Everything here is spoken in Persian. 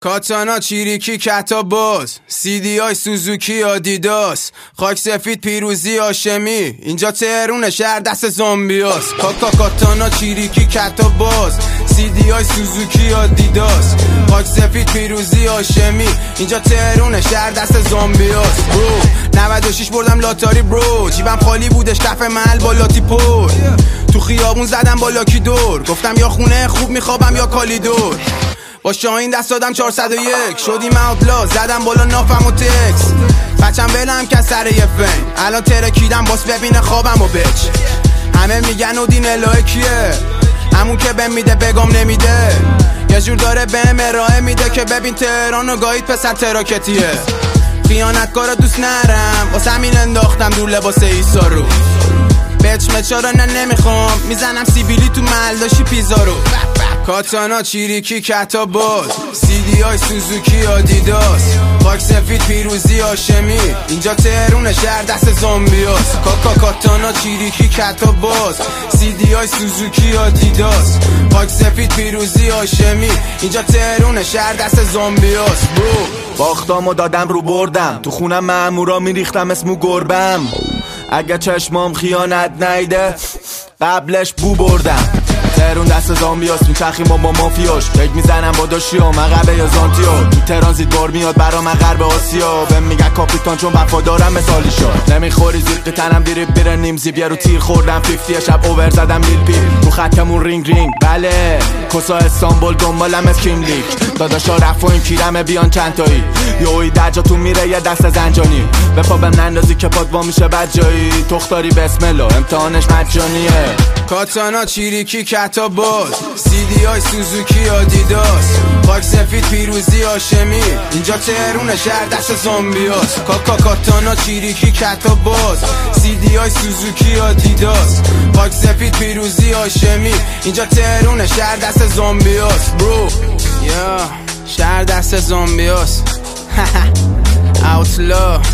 کاتانا، چیریکی، کتاباز، CD های سوزوکی، آدیداس، خاک سفید، پیروزی، هاشمی، اینجا تهرون شهر دست زامبیاس. کاتانا، چیریکی، کتاباز، CD های سوزوکی، آدیداس، خاک سفید، پیروزی، هاشمی، اینجا تهرون شهر دست زامبیاس. برو 96 بردم لاتاری برو، جیبم خالی بودش دفعه محل با لاتی پر، تو خیابون زدم با لاکی دور، گفتم یا خونه خوب میخوابم یا کالیدور. با شاهین دست دادم 401، شدیم اوتلا، زدم بالا نافم و تکس، بچم بلم که سر یه فین، الان ترکیدم باس ببینه خوابم و بچ. همه میگن اودین الهه کیه، همون که بهم میده بگم نمیده، یه جور داره بهم ارائه میده که ببین تهران و گاهید پسر تراکتیه. خیانتکارا دوست نرم، واسه همین انداختم دور لباس ایسا رو، بچ مچارا نه نمیخوام، میزنم سیبیلی تو ملداشی پیزا رو. کاتانا، چیریکی، کتاباز، CD های سوزوکی، آدیداس، خاک سفید، پیروزی، هاشمی، اینجا تهرون شهر دست زامبیاس. کاتانا، چیریکی، کتاباز، CD های سوزوکی، آدیداس، خاک سفید، پیروزی، هاشمی، اینجا تهرون شهر دست زامبیاس. برو باختامو دادم رو بردم، تو خونم مامورا میریختم اسمو گربم، اگه چشمام خیانت نیده قبلش بو بردم. تهرون دست زامبیاس، میچرخیم با مافیاش، فکر میزنم با داشتیو مغربه یا زانتیو، تو تهران زیدوار میاد برا من غرب آسیا، بهم میگه کاپیتان چون وفادارم مثالی شد، نمیخوری زیقی تنم دیری بیره نیم زیب، یه رو تیر خوردم 50 شب اوور زدم میل پی، رو خطمون رینگ رینگ، بله کسا استانبول دنبالم از کیم لیک، داداشا رفت و این کیرمه بیان چند تایی، یوی در جا تو میره یه دست زنجانی، به پا بهم نندازی که پاد وا میشه بد جایی، تختاری بسم الله امتحانش مجانیه. کاتانا، چیریکی، کتاباز، CD های سوزوکی، آدیداس، خاک سفید، پیروزی، هاشمی، اینجا تهرون شهر دست زامبیاس. کاتانا، چیریکی، کتاباز، CD های سوزوکی، آدیداس، خاک سفید، پیروزی، هاشمی، اینجا تهرون شهر دست زامبیاس. برو یا شهر دست زامبیاس. اوتلا